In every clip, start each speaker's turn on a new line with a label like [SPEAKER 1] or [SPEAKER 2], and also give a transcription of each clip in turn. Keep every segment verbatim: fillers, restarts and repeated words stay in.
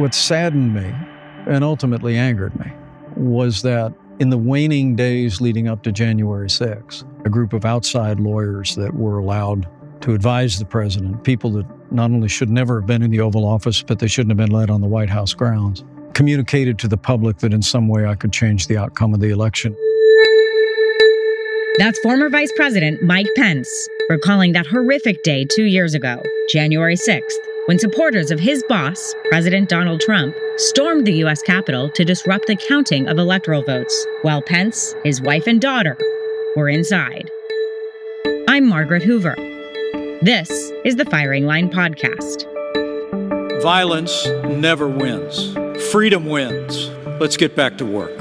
[SPEAKER 1] What saddened me and ultimately angered me was that in the waning days leading up to January sixth, a group of outside lawyers that were allowed to advise the president, people that not only should never have been in the Oval Office, but they shouldn't have been let on the White House grounds, communicated to the public that in some way I could change the outcome of the election.
[SPEAKER 2] That's former Vice President Mike Pence recalling that horrific day two years ago, January sixth, when supporters of his boss, President Donald Trump, stormed the U S Capitol to disrupt the counting of electoral votes, while Pence, his wife, and daughter were inside. I'm Margaret Hoover. This is the Firing Line Podcast.
[SPEAKER 3] Violence never wins. Freedom wins. Let's get back to work.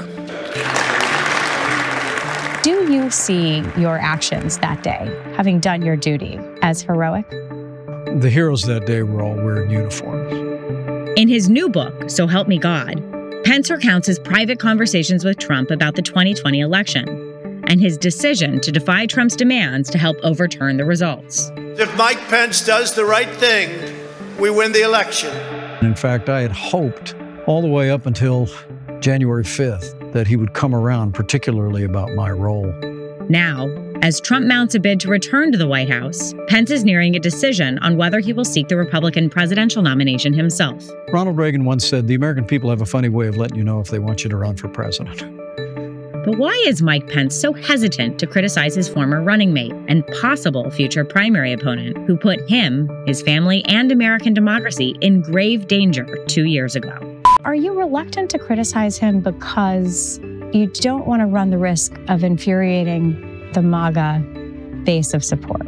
[SPEAKER 4] Do you see your actions that day, having done your duty, as heroic?
[SPEAKER 1] The heroes that day were all wearing uniforms.
[SPEAKER 2] In his new book, So Help Me God, Pence recounts his private conversations with Trump about the twenty twenty election and his decision to defy Trump's demands to help overturn the results.
[SPEAKER 5] If Mike Pence does the right thing, we win the election.
[SPEAKER 1] In fact, I had hoped all the way up until January fifth that he would come around, particularly about my role.
[SPEAKER 2] Now, as Trump mounts a bid to return to the White House, Pence is nearing a decision on whether he will seek the Republican presidential nomination himself.
[SPEAKER 1] Ronald Reagan once said, "The American people have a funny way of letting you know if they want you to run for president."
[SPEAKER 2] But why is Mike Pence so hesitant to criticize his former running mate and possible future primary opponent who put him, his family, and American democracy in grave danger two years ago?
[SPEAKER 4] Are you reluctant to criticize him because you don't want to run the risk of infuriating the MAGA base of support?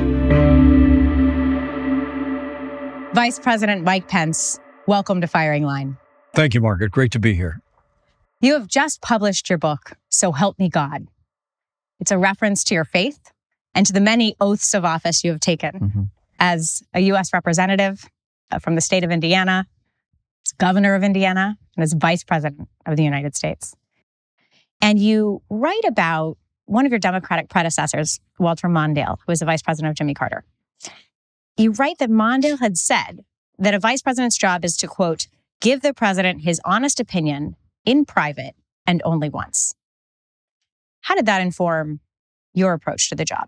[SPEAKER 4] Vice President Mike Pence, welcome to Firing Line.
[SPEAKER 1] Thank you, Margaret. Great to be here.
[SPEAKER 4] You have just published your book, So Help Me God. It's a reference to your faith and to the many oaths of office you have taken mm-hmm. as a U S representative from the state of Indiana, as governor of Indiana, and as vice president of the United States. And you write about one of your Democratic predecessors, Walter Mondale, who was the vice president of Jimmy Carter. You write that Mondale had said that a vice president's job is to, quote, give the president his honest opinion in private and only once. How did that inform your approach to the job?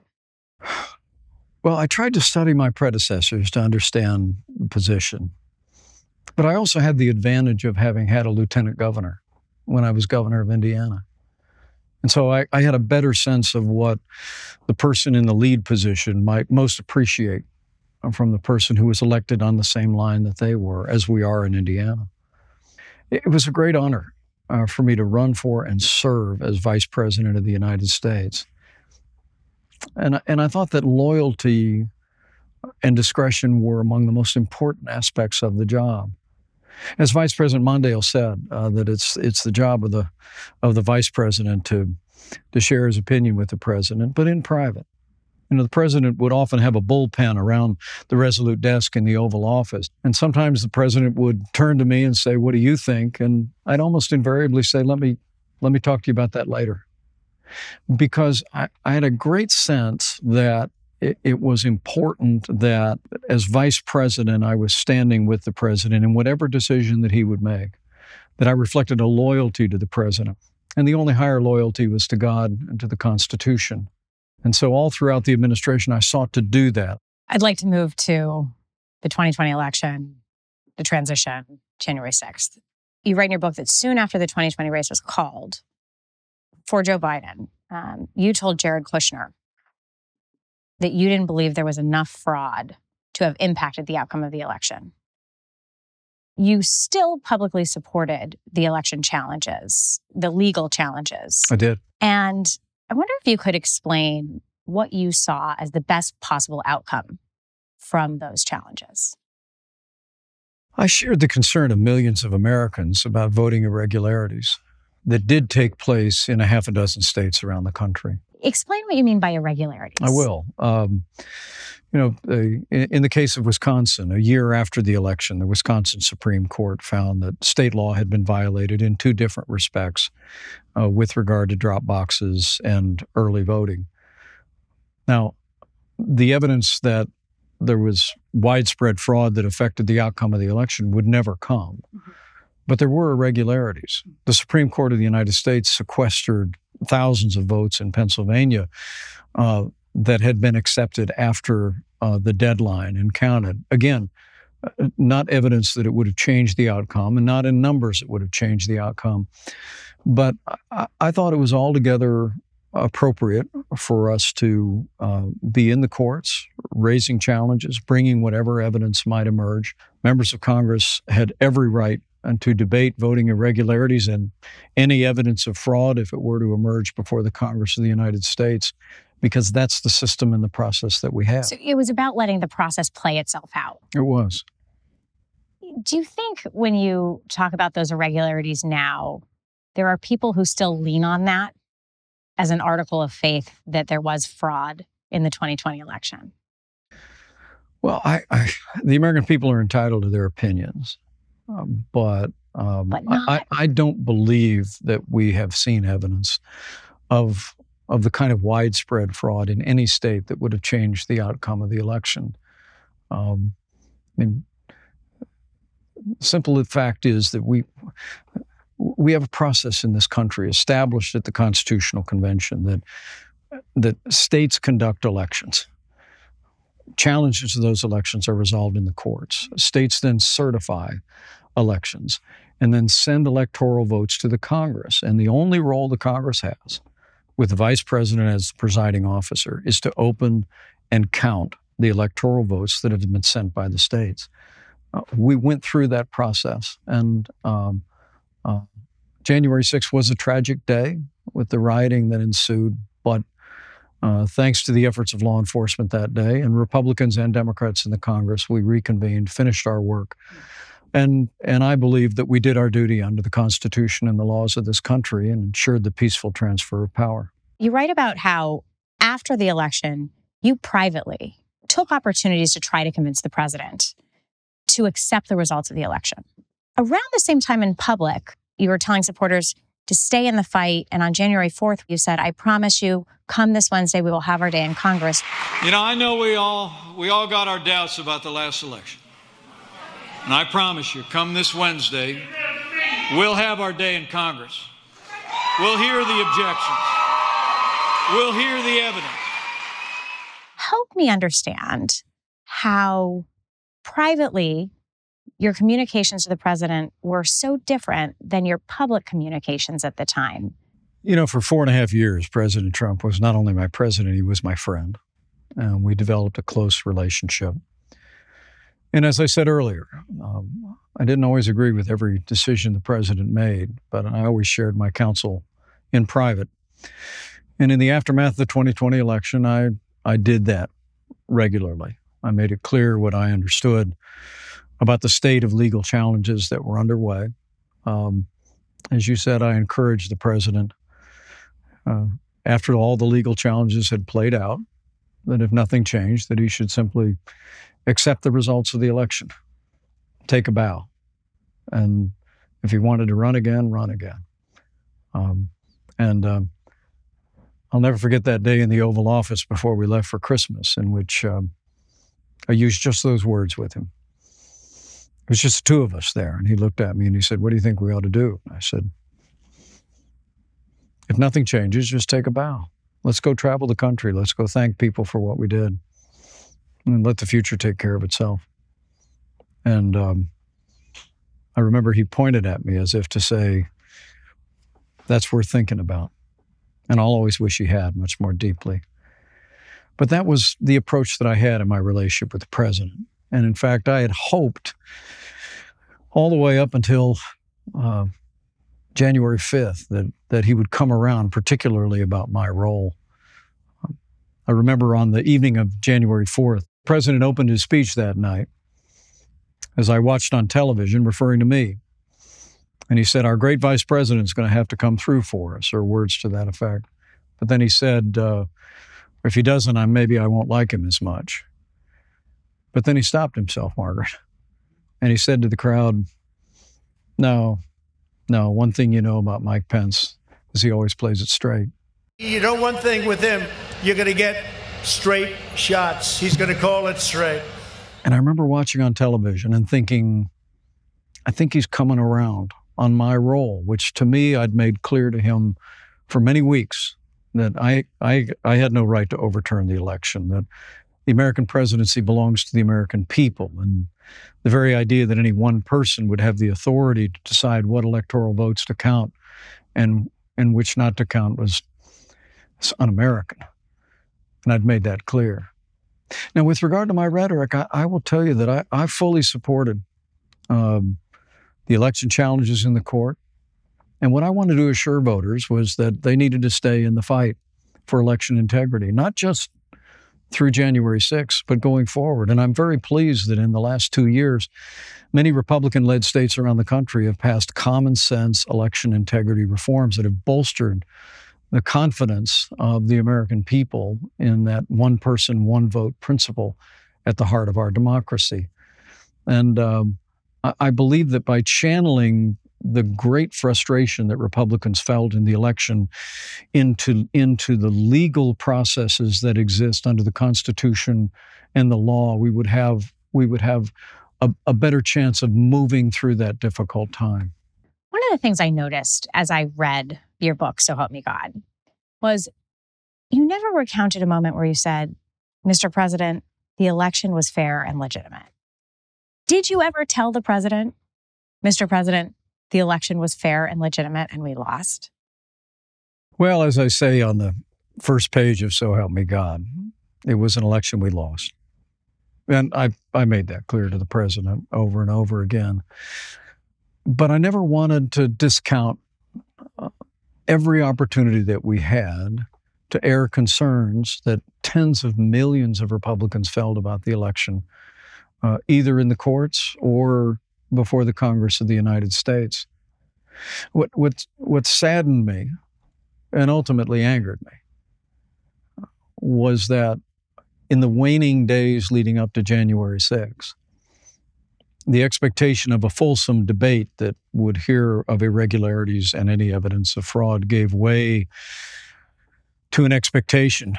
[SPEAKER 1] Well, I tried to study my predecessors to understand the position. But I also had the advantage of having had a lieutenant governor when I was governor of Indiana. And so I, I had a better sense of what the person in the lead position might most appreciate from the person who was elected on the same line that they were, as we are in Indiana. It was a great honor uh, for me to run for and serve as vice president of the United States. And, and I thought that loyalty and discretion were among the most important aspects of the job. As Vice President Mondale said, uh, that it's it's the job of the of the vice president to to share his opinion with the president, but in private. You know, the president would often have a bullpen around the Resolute desk in the Oval Office, and sometimes the president would turn to me and say, "What do you think?" And I'd almost invariably say, "Let me let me talk to you about that later," because I, I had a great sense that it was important that as vice president, I was standing with the president in whatever decision that he would make, that I reflected a loyalty to the president. And the only higher loyalty was to God and to the Constitution. And so all throughout the administration, I sought to do that.
[SPEAKER 4] I'd like to move to the twenty twenty election, the transition, January sixth. You write in your book that soon after the twenty twenty race was called for Joe Biden, um, you told Jared Kushner that you didn't believe there was enough fraud to have impacted the outcome of the election. You still publicly supported the election challenges, the legal challenges.
[SPEAKER 1] I did.
[SPEAKER 4] And I wonder if you could explain what you saw as the best possible outcome from those challenges.
[SPEAKER 1] I shared the concern of millions of Americans about voting irregularities that did take place in a half a dozen states around the country.
[SPEAKER 4] Explain what you mean by irregularities.
[SPEAKER 1] I will. Um, you know, uh, in the case of Wisconsin, a year after the election, the Wisconsin Supreme Court found that state law had been violated in two different respects uh, with regard to drop boxes and early voting. Now, the evidence that there was widespread fraud that affected the outcome of the election would never come. Mm-hmm. But there were irregularities. The Supreme Court of the United States sequestered thousands of votes in Pennsylvania uh, that had been accepted after uh, the deadline and counted. Again, not evidence that it would have changed the outcome, and not in numbers it would have changed the outcome. But I, I thought it was altogether appropriate for us to uh, be in the courts, raising challenges, bringing whatever evidence might emerge. Members of Congress had every right to debate voting irregularities and any evidence of fraud if it were to emerge before the Congress of the United States, because that's the system and the process that we have.
[SPEAKER 4] So it was about letting the process play itself out.
[SPEAKER 1] It was.
[SPEAKER 4] Do you think when you talk about those irregularities now, there are people who still lean on that as an article of faith that there was fraud in the twenty twenty election?
[SPEAKER 1] Well, I, I, the American people are entitled to their opinions, um, but, um,
[SPEAKER 4] but not.
[SPEAKER 1] I, I don't believe that we have seen evidence of of the kind of widespread fraud in any state that would have changed the outcome of the election. Um, I mean, simple fact is that we we have a process in this country established at the Constitutional Convention that that states conduct elections. Challenges to those elections are resolved in the courts. States then certify elections and then send electoral votes to the Congress. And the only role the Congress has, with the vice president as the presiding officer, is to open and count the electoral votes that have been sent by the states. Uh, we went through that process, and um, uh, January sixth was a tragic day with the rioting that ensued, but uh, thanks to the efforts of law enforcement that day, and Republicans and Democrats in the Congress, we reconvened, finished our work, and and I believe that we did our duty under the Constitution and the laws of this country and ensured the peaceful transfer of power.
[SPEAKER 4] You write about how after the election, you privately took opportunities to try to convince the president to accept the results of the election. Around the same time in public, you were telling supporters to stay in the fight. And on January fourth, you said, I promise you, come this Wednesday, we will have our day in Congress.
[SPEAKER 3] You know, I know we all we all got our doubts about the last election. And I promise you, come this Wednesday, we'll have our day in Congress. We'll hear the objections. We'll hear the evidence.
[SPEAKER 4] Help me understand how privately your communications to the president were so different than your public communications at the time.
[SPEAKER 1] You know, for four and a half years, President Trump was not only my president, he was my friend. And we developed a close relationship. And as I said earlier, um, I didn't always agree with every decision the president made, but I always shared my counsel in private. And in the aftermath of the twenty twenty election, I, I did that regularly. I made it clear what I understood about the state of legal challenges that were underway. Um, as you said, I encouraged the president, uh, after all the legal challenges had played out, that if nothing changed, that he should simply accept the results of the election, take a bow, and if he wanted to run again, run again. Um, and um, I'll never forget that day in the Oval Office before we left for Christmas, in which um, I used just those words with him. It was just the two of us there, and he looked at me and he said, what do you think we ought to do? And I said, if nothing changes, just take a bow. Let's go travel the country. Let's go thank people for what we did. And let the future take care of itself. And um, I remember he pointed at me as if to say, that's worth thinking about. And I'll always wish he had much more deeply. But that was the approach that I had in my relationship with the president. And in fact, I had hoped all the way up until uh, January fifth that, that he would come around, particularly about my role. I remember on the evening of January fourth, the president opened his speech that night as I watched on television, referring to me. And he said, our great vice president is going to have to come through for us, or words to that effect. But then he said, uh, if he doesn't, I, maybe I won't like him as much. But then he stopped himself, Margaret. And he said to the crowd, no, no, one thing you know about Mike Pence is he always plays it straight.
[SPEAKER 5] You know one thing with him, you're going to get straight shots. He's going to call it straight.
[SPEAKER 1] And I remember watching on television and thinking, I think he's coming around on my role, which to me I'd made clear to him for many weeks that I, I, I had no right to overturn the election, that the American presidency belongs to the American people. And the very idea that any one person would have the authority to decide what electoral votes to count and, and which not to count was un-American. And I'd made that clear. Now, with regard to my rhetoric, I, I will tell you that I, I fully supported um, the election challenges in the court. And what I wanted to assure voters was that they needed to stay in the fight for election integrity, not just through January sixth, but going forward. And I'm very pleased that in the last two years, many Republican-led states around the country have passed common sense election integrity reforms that have bolstered the confidence of the American people in that one person, one vote principle at the heart of our democracy. And um, I, I believe that by channeling the great frustration that Republicans felt in the election into, into the legal processes that exist under the Constitution and the law, we would have, we would have a, a better chance of moving through that difficult time.
[SPEAKER 4] One of the things I noticed as I read your book, So Help Me God, was you never recounted a moment where you said, Mister President, the election was fair and legitimate. Did you ever tell the president, Mister President, the election was fair and legitimate and we lost?
[SPEAKER 1] Well, as I say on the first page of So Help Me God, it was an election we lost. And I, I made that clear to the president over and over again. But I never wanted to discount uh, every opportunity that we had to air concerns that tens of millions of Republicans felt about the election, uh, either in the courts or before the Congress of the United States. What, what, what saddened me and ultimately angered me was that in the waning days leading up to January sixth, the expectation of a fulsome debate that would hear of irregularities and any evidence of fraud gave way to an expectation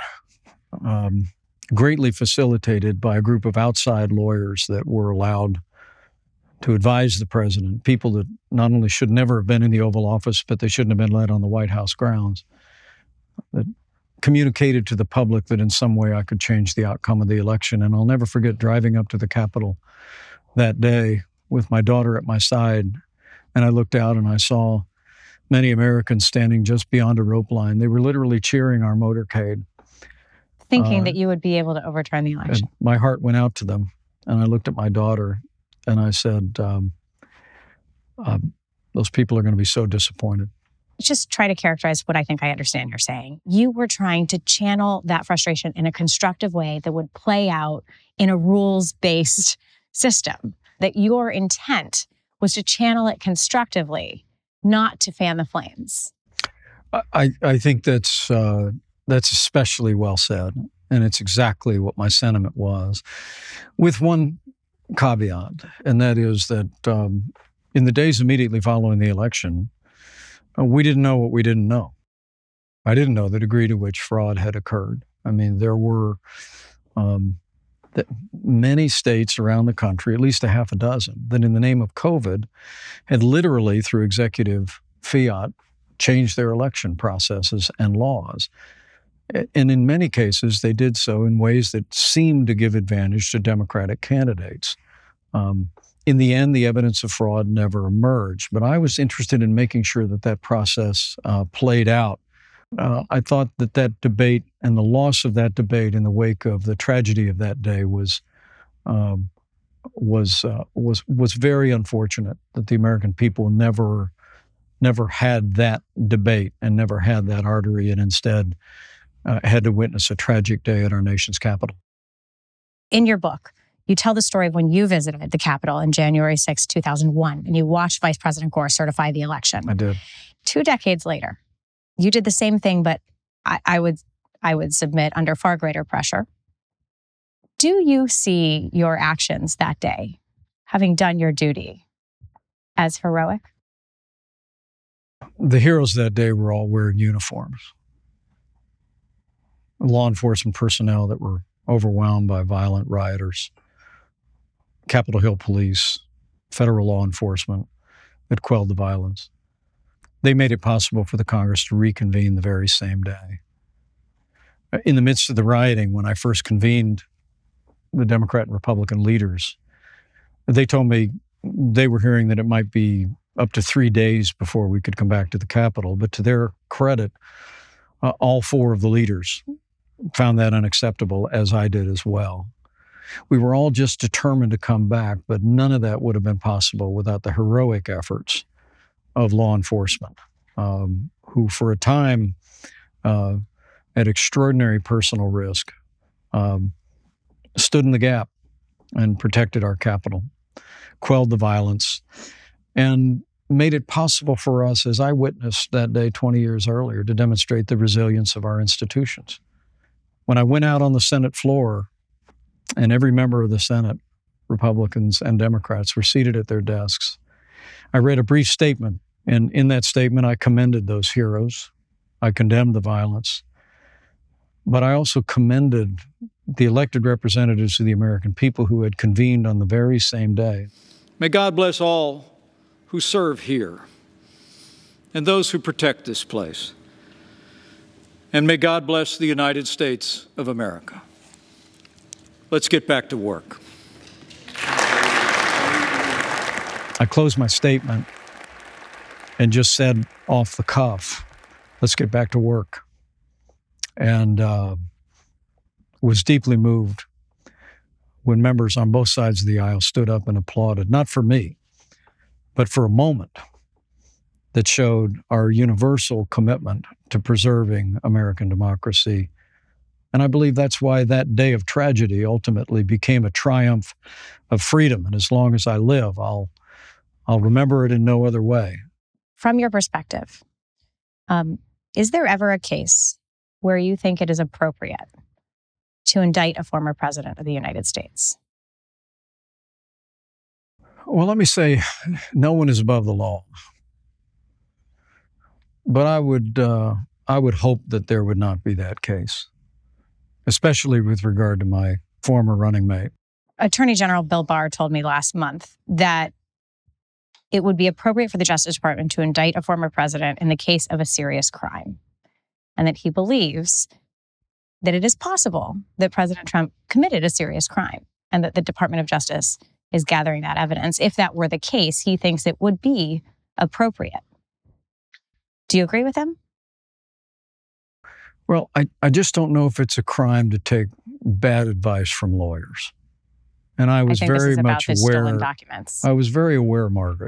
[SPEAKER 1] um, greatly facilitated by a group of outside lawyers that were allowed to advise the president, people that not only should never have been in the Oval Office, but they shouldn't have been led on the White House grounds, that communicated to the public that in some way I could change the outcome of the election. And I'll never forget driving up to the Capitol that day with my daughter at my side, and I looked out and I saw many Americans standing just beyond a rope line. They were literally cheering our motorcade.
[SPEAKER 4] Thinking
[SPEAKER 1] uh,
[SPEAKER 4] that you would be able to overturn the election.
[SPEAKER 1] My heart went out to them, and I looked at my daughter and I said, um, uh, those people are going to be so disappointed.
[SPEAKER 4] Just try to characterize what I think I understand you're saying. You were trying to channel that frustration in a constructive way that would play out in a rules-based system, that your intent was to channel it constructively, not to fan the flames.
[SPEAKER 1] I, I think that's uh, that's especially well said, and it's exactly what my sentiment was, with one caveat, and that is that um, in the days immediately following the election, uh, we didn't know what we didn't know. I didn't know the degree to which fraud had occurred. I mean, there were um, that many states around the country, at least a half a dozen, that in the name of COVID had literally, through executive fiat, changed their election processes and laws. And in many cases, they did so in ways that seemed to give advantage to Democratic candidates. Um, in the end, the evidence of fraud never emerged, but I was interested in making sure that that process uh, played out. Uh, I thought that that debate and the loss of that debate in the wake of the tragedy of that day was um, was uh, was was very unfortunate. That the American people never never had that debate and never had that artery, and instead uh, had to witness a tragic day at our nation's capital.
[SPEAKER 4] In your book, you tell the story of when you visited the Capitol on January sixth, two thousand one, and you watched Vice President Gore certify the election.
[SPEAKER 1] I did.
[SPEAKER 4] Two decades later, you did the same thing, but I, I would I would submit under far greater pressure. Do you see your actions that day, having done your duty, as heroic?
[SPEAKER 1] The heroes that day were all wearing uniforms. law enforcement personnel that were overwhelmed by violent rioters, Capitol Hill police, federal law enforcement that quelled the violence. They made it possible for the Congress to reconvene the very same day. In the midst of the rioting, when I first convened the Democrat and Republican leaders, they told me they were hearing that it might be up to three days before we could come back to the Capitol. But to their credit, uh, all four of the leaders found that unacceptable, as I did as well. We were all just determined to come back, but none of that would have been possible without the heroic efforts of law enforcement, um, who for a time, uh, at extraordinary personal risk, um, stood in the gap and protected our Capitol, quelled the violence, and made it possible for us, as I witnessed that day twenty years earlier, to demonstrate the resilience of our institutions. When I went out on the Senate floor, and every member of the Senate, Republicans and Democrats, were seated at their desks, I read a brief statement, and in that statement, I commended those heroes. I condemned the violence, but I also commended the elected representatives of the American people who had convened on the very same day.
[SPEAKER 3] May God bless all who serve here and those who protect this place. And may God bless the United States of America. Let's get back to work.
[SPEAKER 1] I closed my statement and just said off the cuff, let's get back to work. And uh, was deeply moved when members on both sides of the aisle stood up and applauded, not for me, but for a moment that showed our universal commitment to preserving American democracy. And I believe that's why that day of tragedy ultimately became a triumph of freedom. And as long as I live, I'll I'll remember it in no other way.
[SPEAKER 4] From your perspective, um, is there ever a case where you think it is appropriate to indict a former president of the United States?
[SPEAKER 1] Well, let me say, no one is above the law. But I would uh, I would hope that there would not be that case, especially with regard to my former running mate.
[SPEAKER 4] Attorney General Bill Barr told me last month that it would be appropriate for the Justice Department to indict a former president in the case of a serious crime, and that he believes that it is possible that President Trump committed a serious crime and that the Department of Justice is gathering that evidence. If that were the case, he thinks it would be appropriate. Do you agree with him?
[SPEAKER 1] Well, I, I just don't know if it's a crime to take bad advice from lawyers. And I was
[SPEAKER 4] I think
[SPEAKER 1] very
[SPEAKER 4] this is about
[SPEAKER 1] much
[SPEAKER 4] the
[SPEAKER 1] aware.
[SPEAKER 4] Stolen documents.
[SPEAKER 1] I was very aware, Margaret,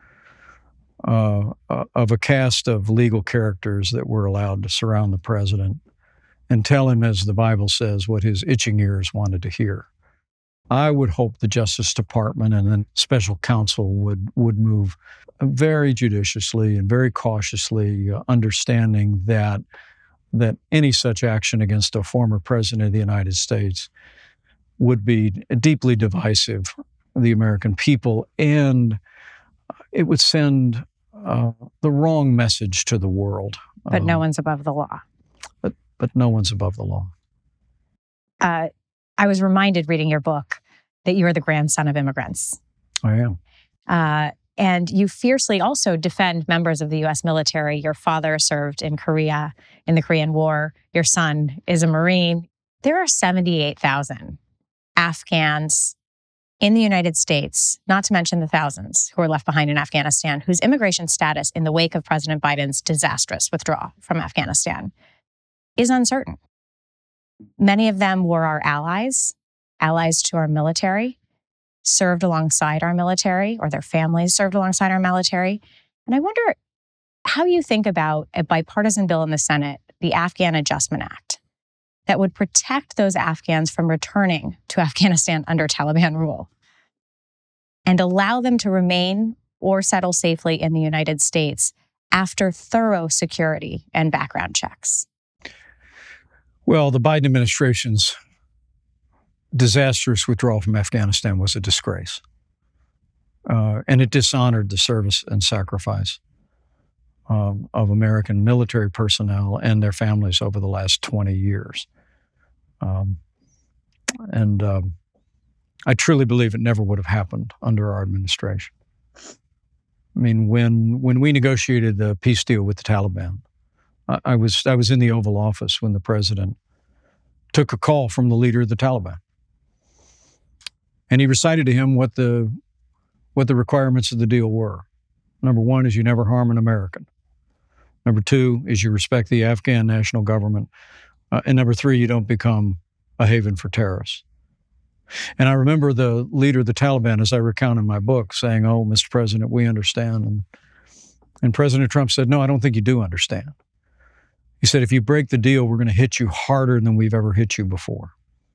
[SPEAKER 1] uh, uh, of a cast of legal characters that were allowed to surround the president and tell him, as the Bible says, what his itching ears wanted to hear. I would hope the Justice Department and then special counsel would would move very judiciously and very cautiously, uh, understanding that that any such action against a former president of the United States would be deeply divisive of the American people, and it would send uh, the wrong message to the world.
[SPEAKER 4] But
[SPEAKER 1] um,
[SPEAKER 4] no one's above the law.
[SPEAKER 1] But but no one's above the law.
[SPEAKER 4] Uh, I was reminded reading your book that you are the grandson of immigrants.
[SPEAKER 1] I am.
[SPEAKER 4] Uh, and you fiercely also defend members of the U S military. Your father served in Korea, in the Korean War. Your son is a Marine. There are seventy-eight thousand Afghans in the United States, not to mention the thousands who were left behind in Afghanistan, whose immigration status in the wake of President Biden's disastrous withdrawal from Afghanistan is uncertain. Many of them were our allies, allies to our military, served alongside our military, or their families served alongside our military. And I wonder how you think about a bipartisan bill in the Senate, the Afghan Adjustment Act, that would protect those Afghans from returning to Afghanistan under Taliban rule and allow them to remain or settle safely in the United States after thorough security and background checks.
[SPEAKER 1] Well, the Biden administration's disastrous withdrawal from Afghanistan was a disgrace. Uh, and it dishonored the service and sacrifice um, of American military personnel and their families over the last twenty years. Um, and um, I truly believe it never would have happened under our administration. I mean, when when we negotiated the peace deal with the Taliban, I, I was I was in the Oval Office when the president took a call from the leader of the Taliban, and he recited to him what the what the requirements of the deal were. Number one is you never harm an American. Number two is you respect the Afghan national government, uh, and number three, you don't become a haven for terrorists. And I remember the leader of the Taliban, as I recount in my book, saying, "Oh, Mister President, we understand." And, and President Trump said, "No, I don't think you do understand." He said, "If you break the deal, we're going to hit you harder than we've ever hit you before."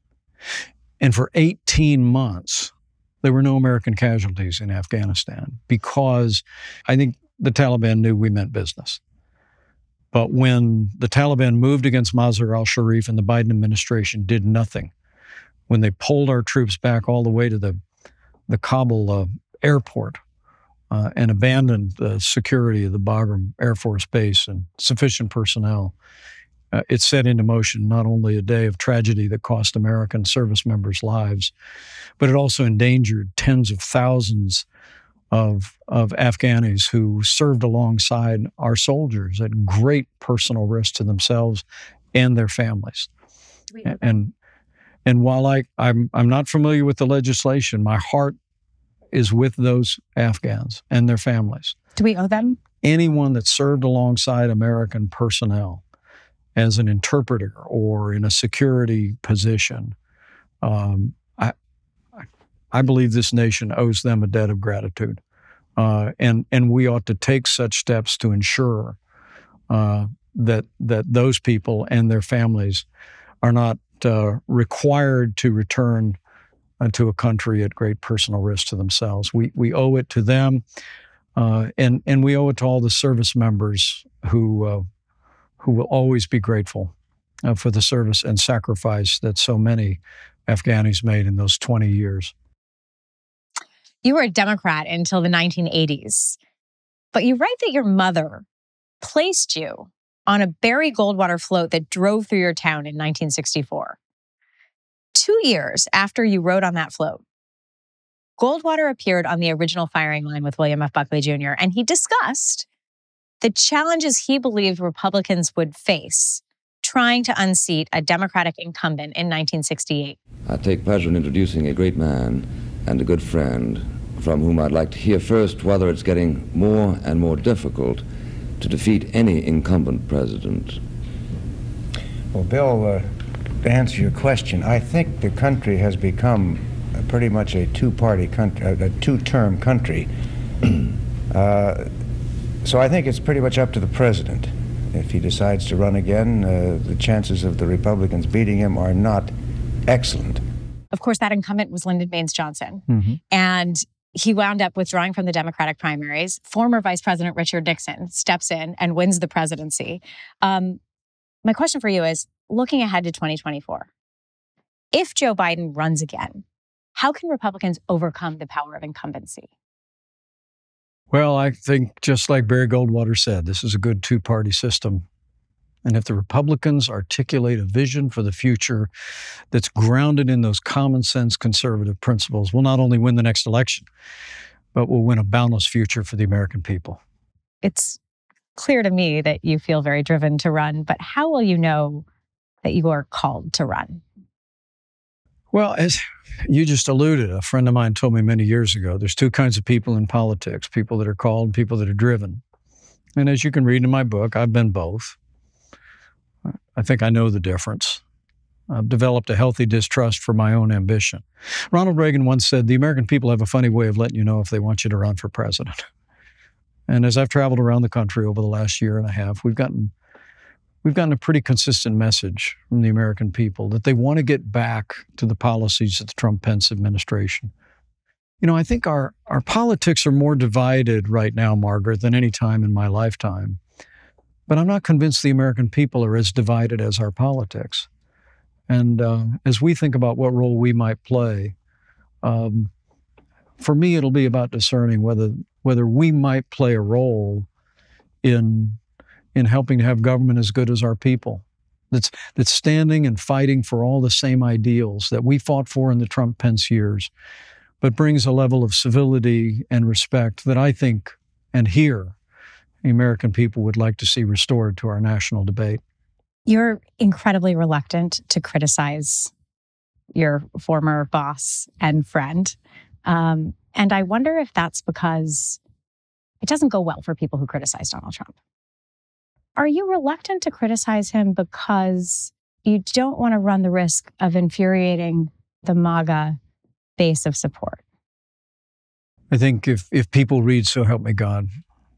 [SPEAKER 1] And for eighteen months, there were no American casualties in Afghanistan because I think the Taliban knew we meant business. But when the Taliban moved against Mazar al-Sharif and the Biden administration did nothing, when they pulled our troops back all the way to the, the Kabul uh, airport uh, and abandoned the security of the Bagram Air Force Base and sufficient personnel, uh, it set into motion not only a day of tragedy that cost American service members' lives, but it also endangered tens of thousands of, of Afghanis who served alongside our soldiers at great personal risk to themselves and their families. And And while I, I'm, I'm not familiar with the legislation, my heart is with those Afghans and their families.
[SPEAKER 4] Do we owe them?
[SPEAKER 1] Anyone that served alongside American personnel as an interpreter or in a security position, um, I, I believe this nation owes them a debt of gratitude. Uh, and, and we ought to take such steps to ensure uh, that, that those people and their families are not Uh, required to return uh, to a country at great personal risk to themselves. We we owe it to them, uh, and and we owe it to all the service members who uh, who will always be grateful uh, for the service and sacrifice that so many Afghanis made in those twenty years.
[SPEAKER 4] You were a Democrat until the nineteen eighties, but you write that your mother placed you on a Barry Goldwater float that drove through your town in nineteen sixty-four. Two years after you rode on that float, Goldwater appeared on the original firing line with William F. Buckley Junior, and he discussed the challenges he believed Republicans would face trying to unseat a Democratic incumbent in nineteen sixty-eight.
[SPEAKER 6] I take pleasure in introducing a great man and a good friend from whom I'd like to hear first whether it's getting more and more difficult to defeat any incumbent president.
[SPEAKER 7] Well, Bill, uh, to answer your question, I think the country has become uh, pretty much a two-party country, uh, a two-term country. uh, so I think it's pretty much up to the president. If he decides to run again, uh, the chances of the Republicans beating him are not excellent.
[SPEAKER 4] Of course, that incumbent was Lyndon Baines Johnson.
[SPEAKER 1] Mm-hmm.
[SPEAKER 4] And he wound up withdrawing from the Democratic primaries. Former Vice President Richard Nixon steps in and wins the presidency. Um, my question for you is, looking ahead to twenty twenty-four, if Joe Biden runs again, how can Republicans overcome the power of incumbency?
[SPEAKER 1] Well, I think just like Barry Goldwater said, this is a good two-party system. And if the Republicans articulate a vision for the future that's grounded in those common sense conservative principles, we'll not only win the next election, but we'll win a boundless future for the American people.
[SPEAKER 4] It's clear to me that you feel very driven to run, but how will you know that you are called to run?
[SPEAKER 1] Well, as you just alluded, a friend of mine told me many years ago, there's two kinds of people in politics, people that are called and people that are driven. And as you can read in my book, I've been both. I think I know the difference. I've developed a healthy distrust for my own ambition. Ronald Reagan once said, the American people have a funny way of letting you know if they want you to run for president. And as I've traveled around the country over the last year and a half, we've gotten we've gotten a pretty consistent message from the American people that they want to get back to the policies of the Trump-Pence administration. You know, I think our, our politics are more divided right now, Margaret, than any time in my lifetime. But I'm not convinced the American people are as divided as our politics. And uh, as we think about what role we might play, um, for me, it'll be about discerning whether whether we might play a role in in helping to have government as good as our people. that's that's standing and fighting for all the same ideals that we fought for in the Trump-Pence years, but brings a level of civility and respect that I think and hear the American people would like to see restored to our national debate.
[SPEAKER 4] You're incredibly reluctant to criticize your former boss and friend. Um, and I wonder if that's because it doesn't go well for people who criticize Donald Trump. Are you reluctant to criticize him because you don't want to run the risk of infuriating the MAGA base of support?
[SPEAKER 1] I think if, if people read So Help Me God,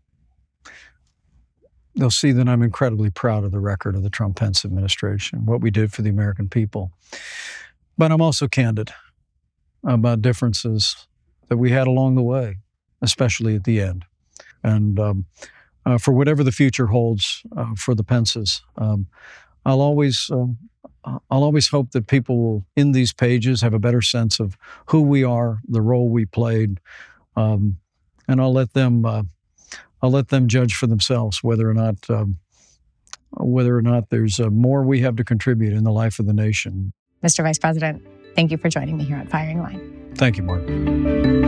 [SPEAKER 1] they'll see that I'm incredibly proud of the record of the Trump-Pence administration, what we did for the American people. But I'm also candid about differences that we had along the way, especially at the end. And um, uh, for whatever the future holds uh, for the Pences, um, I'll always um, I'll always hope that people will, in these pages, have a better sense of who we are, the role we played, um, and I'll let them uh, I'll let them judge for themselves whether or not um, whether or not there's uh, more we have to contribute in the life of the nation.
[SPEAKER 4] Mister Vice President, thank you for joining me here at Firing Line.
[SPEAKER 1] Thank you, Mark.